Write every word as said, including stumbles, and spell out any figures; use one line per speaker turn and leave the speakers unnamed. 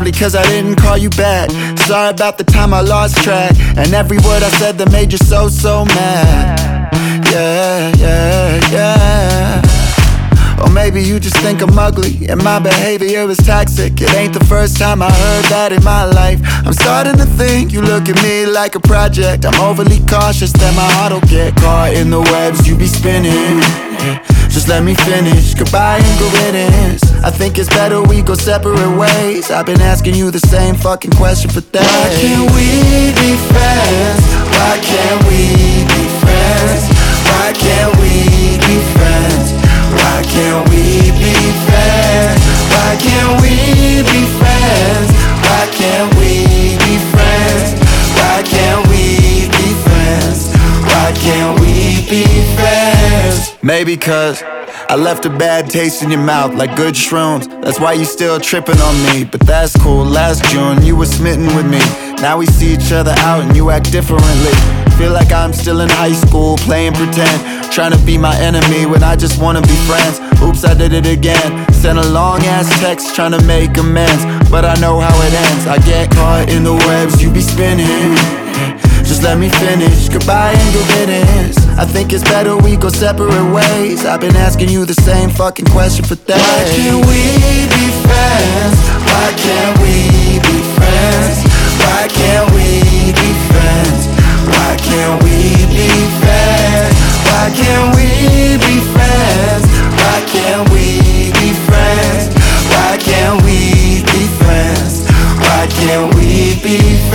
probably cause I didn't call you back. Sorry about the time I lost track, and every word I said that made you so, so mad. Yeah, yeah, yeah. Or maybe you just think I'm ugly and my behavior is toxic. It ain't the first time I heard that in my life. I'm starting to think you look at me like a project. I'm overly cautious that my heart will get caught in the webs you be spinning. Just let me finish, goodbye and good riddance. I think it's better we go separate ways. I've been asking you the same fucking question for days. Why can't we be friends? Why can't we be friends? Why can't we be friends? Why can't we be friends? Why can't we be friends? Why can't we be friends? Why can't we be friends? Why can't we be friends? Maybe cause I left a bad taste in your mouth like good shrooms. That's why you still tripping on me, but that's cool. Last June you were smitten with me. Now we see each other out and you act differently. Feel like I'm still in high school playing pretend, trying to be my enemy when I just wanna be friends. Oops, I did it again. Sent a long ass text trying to make amends, but I know how it ends. I get caught in the webs you be spinning. Just let me finish, goodbye and good riddance. I think it's better we go separate ways. I've been asking you the same fucking question for days. Why can't we be friends? Why can't we be friends? Why can't we be friends? Why can't we be friends? Why can't we be friends? Why can't we be friends? Why can't we be friends? Why can't we be friends?